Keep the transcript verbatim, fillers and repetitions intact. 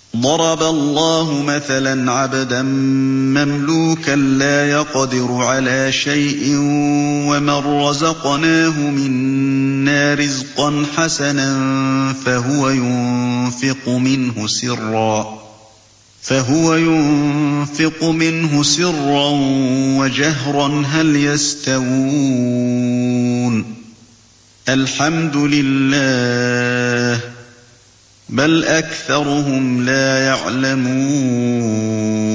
ضرب الله مثلا عبدا مملوكا لا يقدر على شيء ومن رزقناه منا رزقا حسنا فهو ينفق منه سرا فهو ينفق منه سرا وجهرا هل يستوون الحمد لله بل أكثرهم لا يعلمون